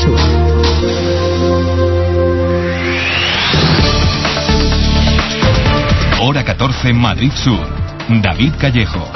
Sur. Hora 14, Madrid Sur. David Callejo.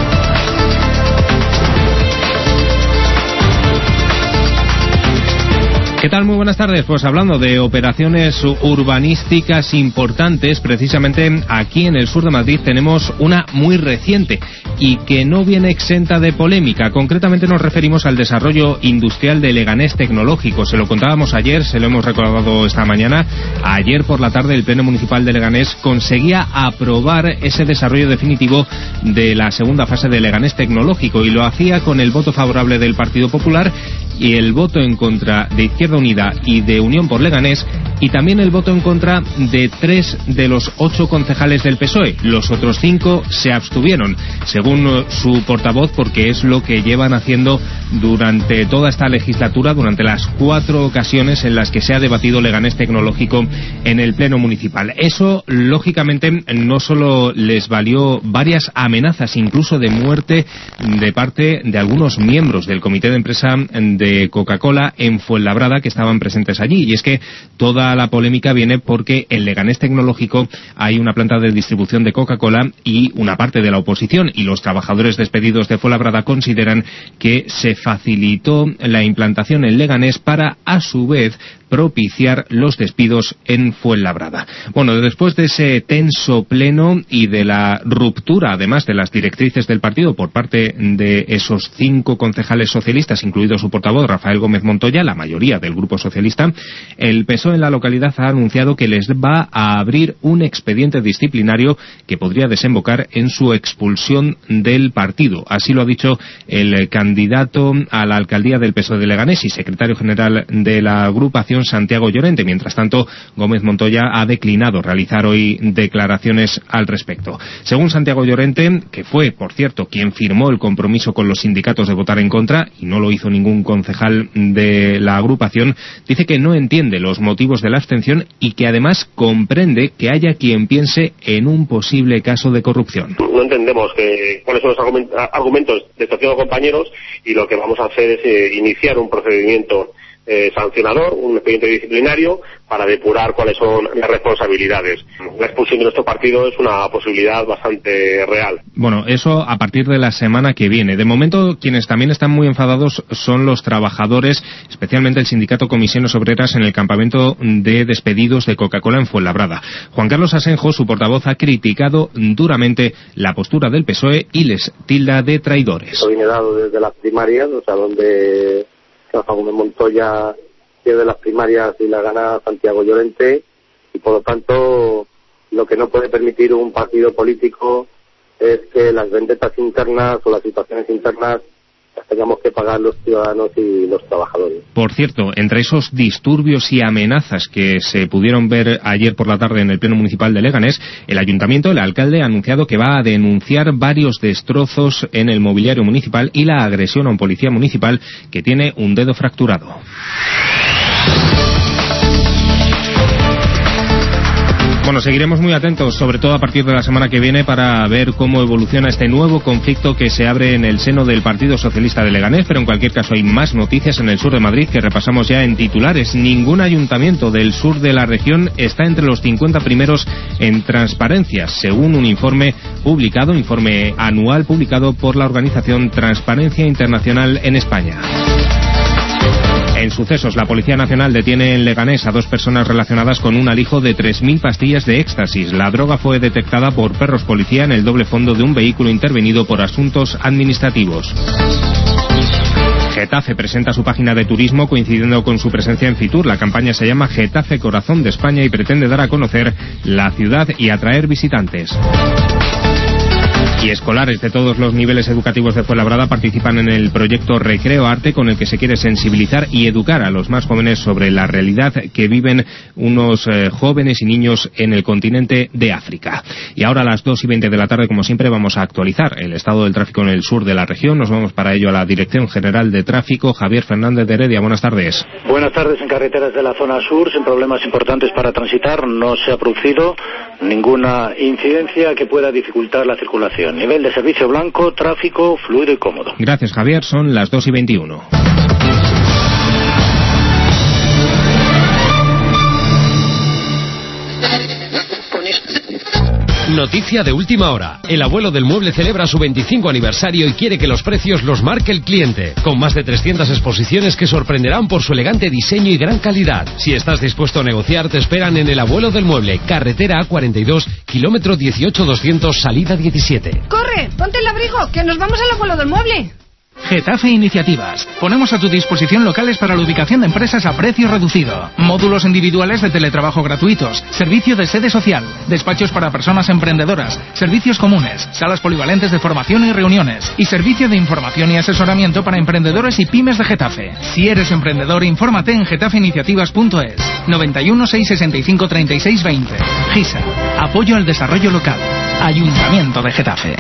¿Qué tal? Muy buenas tardes. Pues hablando de operaciones urbanísticas importantes, precisamente aquí en el sur de Madrid tenemos una muy reciente y que no viene exenta de polémica. Concretamente nos referimos al desarrollo industrial de Leganés Tecnológico. Se lo contábamos ayer, se lo hemos recordado esta mañana. Ayer por la tarde el Pleno Municipal de Leganés conseguía aprobar ese desarrollo definitivo de la segunda fase de Leganés Tecnológico y lo hacía con el voto favorable del Partido Popular y el voto en contra de Izquierda Unida y de Unión por Leganés, y también el voto en contra de 3 de los 8 concejales del PSOE. Los otros 5 se abstuvieron, según su portavoz, porque es lo que llevan haciendo durante toda esta legislatura, durante las 4 ocasiones en las que se ha debatido Leganés Tecnológico en el Pleno Municipal. Eso, lógicamente, no solo les valió varias amenazas, incluso de muerte, de parte de algunos miembros del comité de empresa de Coca-Cola en Fuenlabrada que estaban presentes allí, y es que toda la polémica viene porque en Leganés Tecnológico hay una planta de distribución de Coca-Cola y una parte de la oposición y los trabajadores despedidos de Fuenlabrada consideran que se facilitó la implantación en Leganés para, a su vez, propiciar los despidos en Fuenlabrada. Bueno, después de ese tenso pleno y de la ruptura, además de las directrices del partido por parte de esos 5 concejales socialistas, incluido su portavoz Rafael Gómez Montoya, la mayoría del Grupo Socialista, el PSOE en la localidad ha anunciado que les va a abrir un expediente disciplinario que podría desembocar en su expulsión del partido. Así lo ha dicho el candidato a la alcaldía del PSOE de Leganés y secretario general de la agrupación, Santiago Llorente. Mientras tanto, Gómez Montoya ha declinado realizar hoy declaraciones al respecto. Según Santiago Llorente, que fue, por cierto, quien firmó el compromiso con los sindicatos de votar en contra, y no lo hizo ningún concejal de la agrupación, dice que no entiende los motivos de la abstención y que además comprende que haya quien piense en un posible caso de corrupción. No entendemos cuáles son los argumentos de estos 5 compañeros, y lo que vamos a hacer es iniciar un procedimiento sancionador, un expediente disciplinario para depurar cuáles son las responsabilidades. La expulsión de nuestro partido es una posibilidad bastante real. Bueno, eso a partir de la semana que viene. De momento, quienes también están muy enfadados son los trabajadores, especialmente el sindicato Comisiones Obreras en el campamento de despedidos de Coca-Cola en Fuenlabrada. Juan Carlos Asenjo, su portavoz, ha criticado duramente la postura del PSOE y les tilda de traidores. Esto viene dado desde las primarias, o sea, donde Rafa Gómez Montoya pierde las primarias y la gana Santiago Llorente, y por lo tanto lo que no puede permitir un partido político es que las vendetas internas o las situaciones internas las tengamos que pagar los ciudadanos y los trabajadores. Por cierto, entre esos disturbios y amenazas que se pudieron ver ayer por la tarde en el Pleno Municipal de Leganés, el Ayuntamiento, el alcalde, ha anunciado que va a denunciar varios destrozos en el mobiliario municipal y la agresión a un policía municipal que tiene un dedo fracturado. Bueno, seguiremos muy atentos, sobre todo a partir de la semana que viene, para ver cómo evoluciona este nuevo conflicto que se abre en el seno del Partido Socialista de Leganés, pero en cualquier caso hay más noticias en el sur de Madrid que repasamos ya en titulares. Ningún ayuntamiento del sur de la región está entre los 50 primeros en transparencia, según un informe anual publicado por la organización Transparencia Internacional en España. En sucesos, la Policía Nacional detiene en Leganés a 2 personas relacionadas con un alijo de 3.000 pastillas de éxtasis. La droga fue detectada por perros policía en el doble fondo de un vehículo intervenido por asuntos administrativos. Getafe presenta su página de turismo coincidiendo con su presencia en Fitur. La campaña se llama Getafe Corazón de España y pretende dar a conocer la ciudad y atraer visitantes. Y escolares de todos los niveles educativos de Fuenlabrada participan en el proyecto Recreo Arte, con el que se quiere sensibilizar y educar a los más jóvenes sobre la realidad que viven unos jóvenes y niños en el continente de África. Y ahora a las 2:20 de la tarde, como siempre, vamos a actualizar el estado del tráfico en el sur de la región. Nos vamos para ello a la Dirección General de Tráfico. Javier Fernández de Heredia, buenas tardes. Buenas tardes. En carreteras de la zona sur, sin problemas importantes para transitar, no se ha producido ninguna incidencia que pueda dificultar la circulación. Nivel de servicio blanco, tráfico fluido y cómodo. Gracias, Javier. Son las 2:21. Noticia de última hora. El abuelo del mueble celebra su 25 aniversario y quiere que los precios los marque el cliente. Con más de 300 exposiciones que sorprenderán por su elegante diseño y gran calidad. Si estás dispuesto a negociar, te esperan en el abuelo del mueble. Carretera A42, kilómetro 18200, salida 17. ¡Corre! ¡Ponte el abrigo! ¡Que nos vamos al abuelo del mueble! Getafe Iniciativas. Ponemos a tu disposición locales para la ubicación de empresas a precio reducido. Módulos individuales de teletrabajo gratuitos. Servicio de sede social. Despachos para personas emprendedoras. Servicios comunes. Salas polivalentes de formación y reuniones. Y servicio de información y asesoramiento para emprendedores y pymes de Getafe. Si eres emprendedor, infórmate en getafeiniciativas.es. 91 665 36 20. GISA. Apoyo al desarrollo local. Ayuntamiento de Getafe.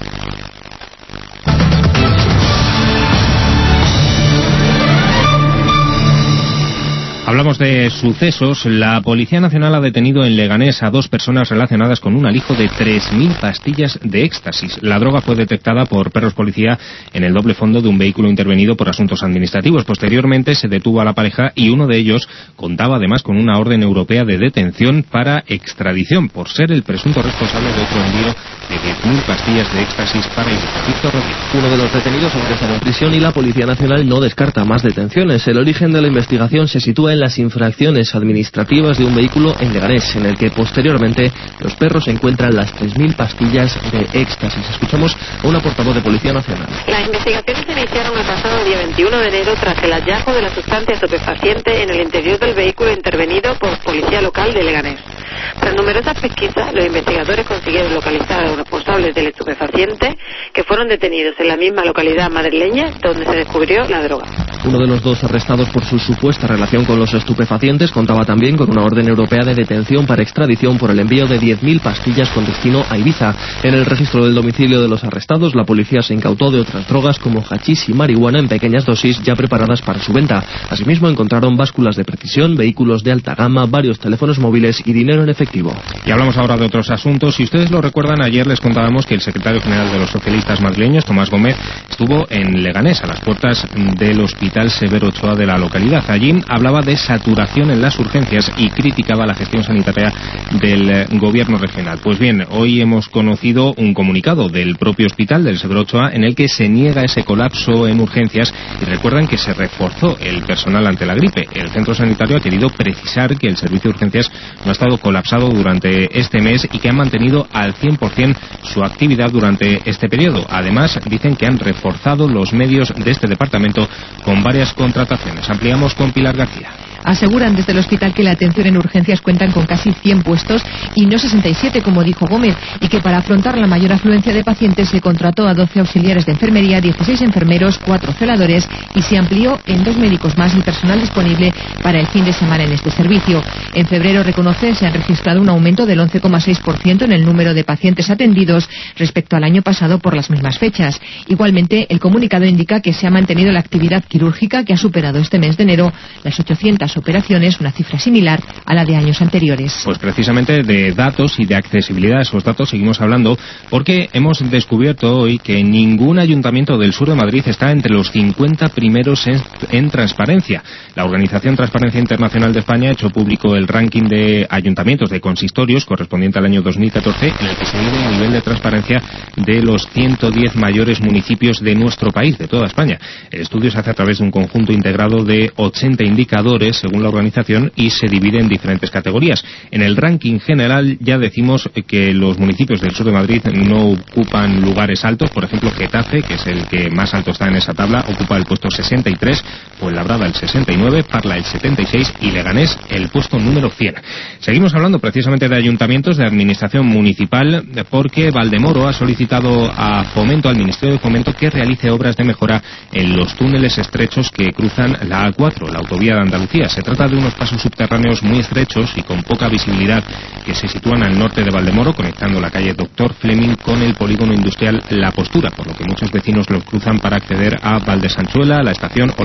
Hablamos de sucesos. La Policía Nacional ha detenido en Leganés a 2 personas relacionadas con un alijo de 3.000 pastillas de éxtasis. La droga fue detectada por perros policía en el doble fondo de un vehículo intervenido por asuntos administrativos. Posteriormente se detuvo a la pareja y uno de ellos contaba además con una orden europea de detención para extradición por ser el presunto responsable de otro envío de 10.000 pastillas de éxtasis para Víctor Rodríguez. Uno de los detenidos ingresado en prisión y la Policía Nacional no descarta más detenciones. El origen de la investigación se sitúa en las infracciones administrativas de un vehículo en Leganés, en el que posteriormente los perros encuentran las 3.000 pastillas de éxtasis. Escuchamos a una portavoz de Policía Nacional. Las investigaciones se iniciaron el pasado día 21 de enero tras el hallazgo de la sustancia estupefaciente en el interior del vehículo intervenido por Policía Local de Leganés. Tras numerosas pesquisas, los investigadores consiguieron localizar a los responsables del estupefaciente, que fueron detenidos en la misma localidad madrileña donde se descubrió la droga. Uno de los 2 arrestados por su supuesta relación con los estupefacientes contaba también con una orden europea de detención para extradición por el envío de 10.000 pastillas con destino a Ibiza. En el registro del domicilio de los arrestados, la policía se incautó de otras drogas como hachís y marihuana en pequeñas dosis ya preparadas para su venta. Asimismo, encontraron básculas de precisión, vehículos de alta gama, varios teléfonos móviles y dinero en efectivo. Y hablamos ahora de otros asuntos. Si ustedes lo recuerdan, ayer les contábamos que el secretario general de los socialistas madrileños, Tomás Gómez, estuvo en Leganés, a las puertas del Hospital Severo Ochoa de la localidad. Allí hablaba de saturación en las urgencias y criticaba la gestión sanitaria del gobierno regional. Pues bien, hoy hemos conocido un comunicado del propio hospital del Severo Ochoa en el que se niega ese colapso en urgencias y recuerdan que se reforzó el personal ante la gripe. El centro sanitario ha querido precisar que el servicio de urgencias no ha estado colapsado durante este mes y que han mantenido al 100% su actividad durante este periodo. Además, dicen que han reforzado los medios de este departamento con varias contrataciones. Ampliamos con Pilar García. Aseguran desde el hospital que la atención en urgencias cuentan con casi 100 puestos y no 67, como dijo Gómez, y que para afrontar la mayor afluencia de pacientes se contrató a 12 auxiliares de enfermería, 16 enfermeros, 4 celadores y se amplió en 2 médicos más el personal disponible para el fin de semana en este servicio. En febrero, reconoce, se ha registrado un aumento del 11,6% en el número de pacientes atendidos respecto al año pasado por las mismas fechas. Igualmente, el comunicado indica que se ha mantenido la actividad quirúrgica, que ha superado este mes de enero las 800 operaciones, una cifra similar a la de años anteriores. Pues precisamente de datos y de accesibilidad a esos datos seguimos hablando, porque hemos descubierto hoy que ningún ayuntamiento del sur de Madrid está entre los 50 primeros en transparencia. La organización Transparencia Internacional de España ha hecho público el ranking de ayuntamientos de consistorios correspondiente al año 2014, en el que se mide el nivel de transparencia de los 110 mayores municipios de nuestro país, de toda España. El estudio se hace a través de un conjunto integrado de 80 indicadores, según la organización, y se divide en diferentes categorías. En el ranking general ya decimos que los municipios del sur de Madrid no ocupan lugares altos. Por ejemplo, Getafe, que es el que más alto está en esa tabla, ocupa el puesto 63, Fuenlabrada el 69, Parla el 76 y Leganés el puesto número 100. Seguimos hablando precisamente de ayuntamientos, de administración municipal, porque Valdemoro ha solicitado a Fomento, al Ministerio de Fomento, que realice obras de mejora en los túneles estrechos que cruzan la A4, la autovía de Andalucía. Se trata de unos pasos subterráneos muy estrechos y con poca visibilidad que se sitúan al norte de Valdemoro, conectando la calle Doctor Fleming con el polígono industrial La Postura, por lo que muchos vecinos los cruzan para acceder a Valdesanchuela, la estación o la propia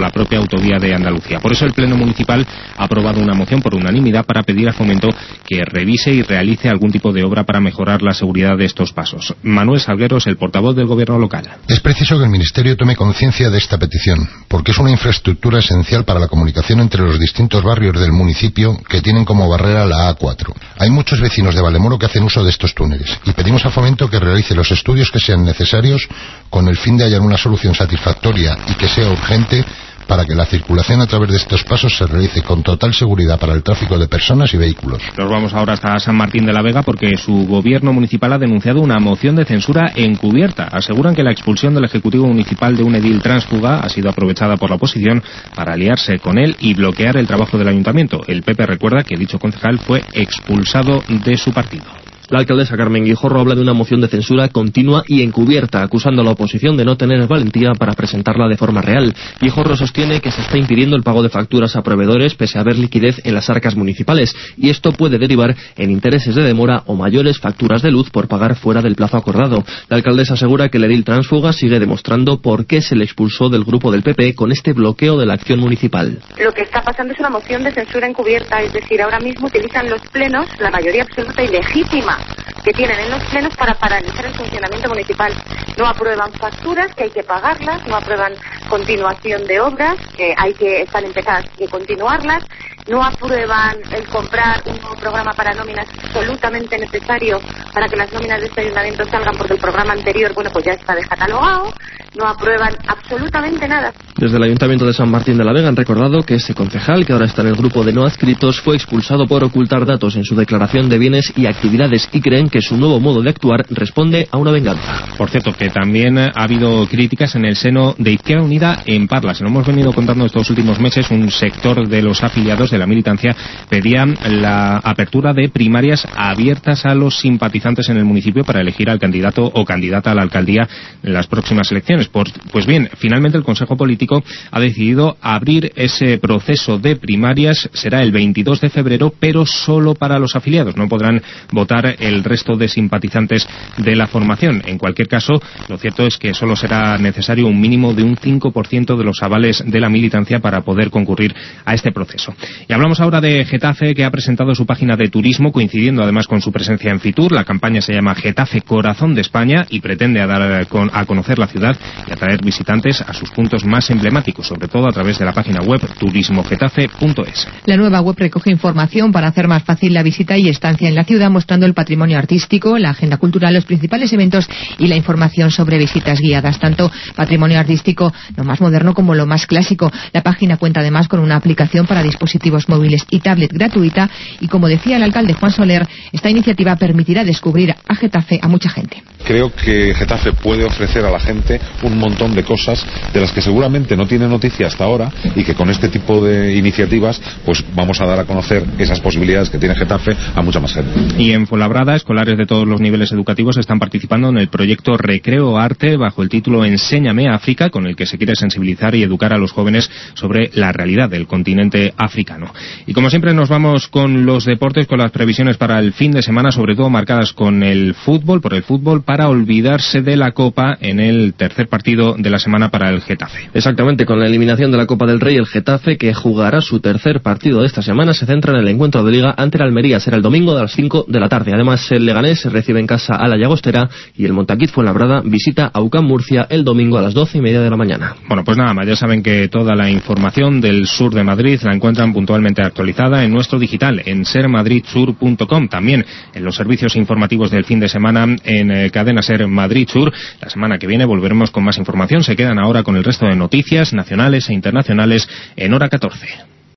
autovía de Andalucía. Por eso el Pleno Municipal ha aprobado una moción por unanimidad para pedir a Fomento que revise y realice algún tipo de obra para mejorar la seguridad de estos pasos. Manuel Salguero es el portavoz del Gobierno local. Es preciso que el Ministerio tome conciencia de esta petición, porque es una infraestructura esencial para la comunicación entre los distintos barrios del municipio que tienen como barrera la A4. Hay muchos vecinos de Valdemoro que hacen uso de estos túneles y pedimos a Fomento que realice los estudios que sean necesarios con el fin de hallar una solución satisfactoria y que sea urgente para que la circulación a través de estos pasos se realice con total seguridad para el tráfico de personas y vehículos. Nos vamos ahora hasta San Martín de la Vega porque su gobierno municipal ha denunciado una moción de censura encubierta. Aseguran que la expulsión del Ejecutivo Municipal de un edil tránsfuga ha sido aprovechada por la oposición para aliarse con él y bloquear el trabajo del ayuntamiento. El PP recuerda que dicho concejal fue expulsado de su partido. La alcaldesa Carmen Guijorro habla de una moción de censura continua y encubierta, acusando a la oposición de no tener valentía para presentarla de forma real. Guijorro sostiene que se está impidiendo el pago de facturas a proveedores pese a haber liquidez en las arcas municipales, y esto puede derivar en intereses de demora o mayores facturas de luz por pagar fuera del plazo acordado. La alcaldesa asegura que el edil tránsfuga sigue demostrando por qué se le expulsó del grupo del PP con este bloqueo de la acción municipal. Lo que está pasando es una moción de censura encubierta, es decir, ahora mismo utilizan los plenos, la mayoría absoluta y legítima que tienen en los plenos para paralizar el funcionamiento municipal. No aprueban facturas, que hay que pagarlas, no aprueban continuación de obras, que están empezadas, hay que continuarlas, no aprueban el comprar un nuevo programa para nóminas absolutamente necesario para que las nóminas de este ayuntamiento salgan porque el programa anterior, pues ya está descatalogado, no aprueban absolutamente nada. Desde el Ayuntamiento de San Martín de la Vega han recordado que ese concejal, que ahora está en el grupo de no adscritos, fue expulsado por ocultar datos en su declaración de bienes y actividades y creen que su nuevo modo de actuar responde a una venganza. Por cierto, que también ha habido críticas en el seno de Izquierda Unida en Parla. Se lo hemos venido contando estos últimos meses. Un sector de los afiliados de la militancia pedía la apertura de primarias abiertas a los simpatizantes en el municipio para elegir al candidato o candidata a la alcaldía en las próximas elecciones. Pues bien, finalmente el Consejo Político ha decidido abrir ese proceso de primarias. Será el 22 de febrero, pero solo para los afiliados. No podrán votar el resto de simpatizantes de la formación. En cualquier caso, lo cierto es que solo será necesario un mínimo de un 5% de los avales de la militancia para poder concurrir a este proceso. Y hablamos ahora de Getafe, que ha presentado su página de turismo, coincidiendo además con su presencia en Fitur. La campaña se llama Getafe Corazón de España y pretende dar a conocer la ciudad y atraer visitantes a sus puntos más emblemáticos, sobre todo a través de la página web turismogetafe.es. La nueva web recoge información para hacer más fácil la visita y estancia en la ciudad, mostrando el patrimonio artístico, la agenda cultural, los principales eventos y la información sobre visitas guiadas, tanto patrimonio artístico, lo más moderno como lo más clásico. La página cuenta además con una aplicación para dispositivos móviles y tablet gratuita y, como decía el alcalde Juan Soler, esta iniciativa permitirá descubrir a Getafe a mucha gente. Creo que Getafe puede ofrecer a la gente un montón de cosas de las que seguramente no tiene noticia hasta ahora y que con este tipo de iniciativas pues vamos a dar a conocer esas posibilidades que tiene Getafe a mucha más gente. Y en Fuenlabrada, escolares de todos los niveles educativos están participando en el proyecto Recreo Arte bajo el título Enséñame África, con el que se quiere sensibilizar y educar a los jóvenes sobre la realidad del continente africano. Y como siempre nos vamos con los deportes, con las previsiones para el fin de semana, sobre todo marcadas con el fútbol, para olvidarse de la Copa en el tercer partido de la semana para el Getafe. Exactamente, con la eliminación de la Copa del Rey, el Getafe, que jugará su tercer partido de esta semana, se centra en el encuentro de Liga ante el Almería. Será el domingo a las 5 de la tarde. Además, el Leganés recibe en casa a la Llagostera y el Montaquit Fuenlabrada visita a UCAM Murcia el domingo a las 12:30 de la mañana. Bueno, pues nada más, ya saben que toda la información del sur de Madrid la encuentran puntualmente actualizada en nuestro digital, en sermadridsur.com, también en los servicios informativos del fin de semana en Cadena Ser Madrid Sur. La semana que viene volveremos con más información. Se quedan ahora con el resto de noticias nacionales e internacionales en hora 14.